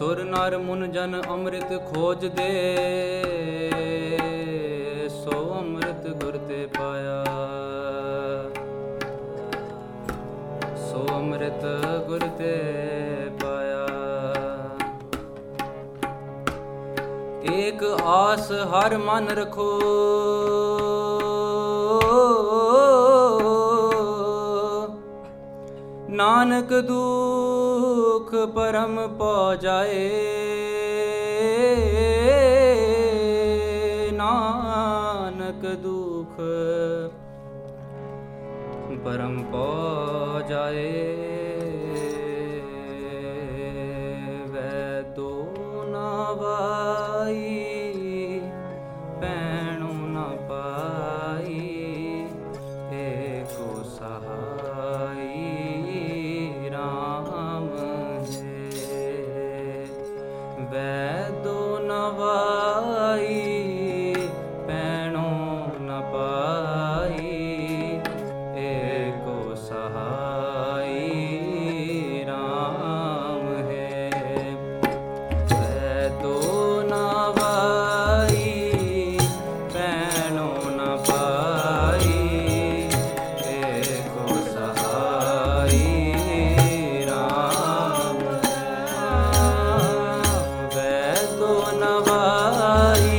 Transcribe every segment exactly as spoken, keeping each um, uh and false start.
सुर नर मुन जन अमृत खोज दे, सो अमृत गुर ते पाया, सो अमृत गुर ते पाया। एक आस हर मन रखो, नानक दुख परम पा जाए, नानक दुख परम पा जाए। वै दो नावाई पैणु न पाई, एको सहाई राम है। वै दो नवाई पैणु न पाई, एको सहाई राम है। वै दो नवाई पैणु न पाई, एको सहाई राम है। वै दो नवाई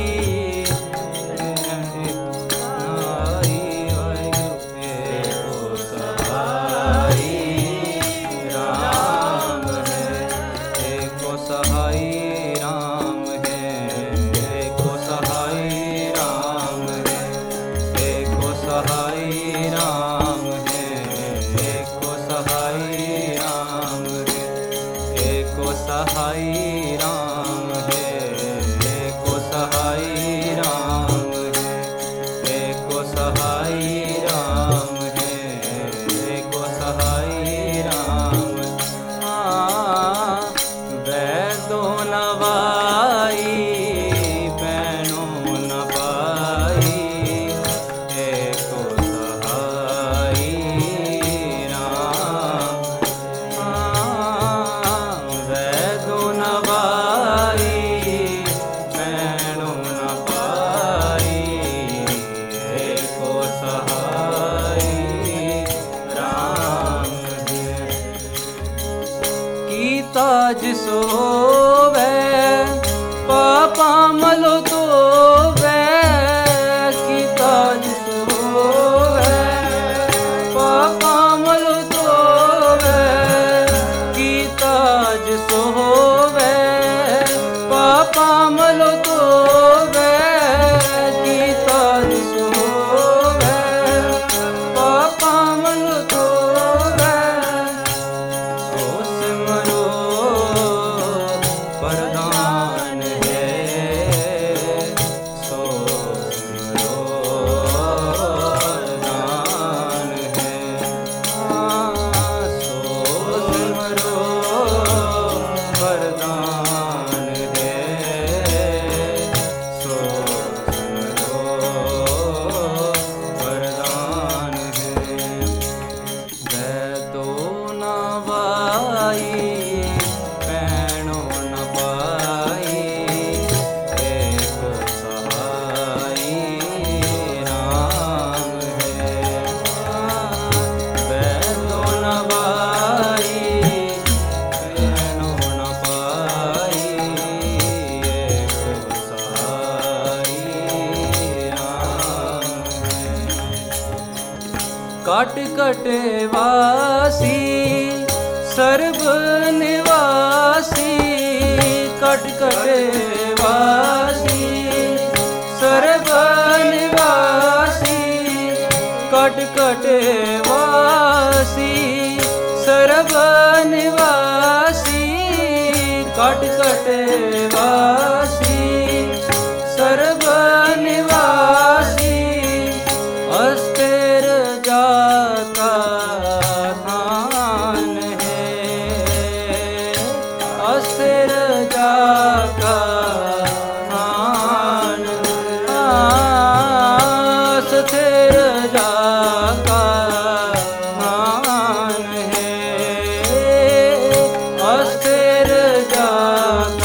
सहाई राम है, एको सहाई राम है, एको सहाई राम है, एको सहाई राम। हाँ वै दो नवाई पैणु न पाई, एको सहाई राम। ताज सोवै पापा मलो तो वै, की ताज सोवै पापा मलो तो वै, की ताज सोवै पापा मलो तो वै, की ताज सोवै पापा मलो तो वै। वरदान है, सो वरदान है, सो सिमरो वरदान है, सो सिमरो वरदान है। वै दो नवाई पैणु न पाई, एको सहाई राम है। वै दो नवाई पैणु न पाई, एको सहाई राम है। काट कटे वासी सर्व निवासी, कट कटे वासी सर्व निवासी, कट कटे वासी सर्व निवासी, कट कटे वासी सर्व निवासी। अस्थिर जाका थान है, अस्थिर जाका थान, अस्थिर जाका थान है, अस्थिर जाका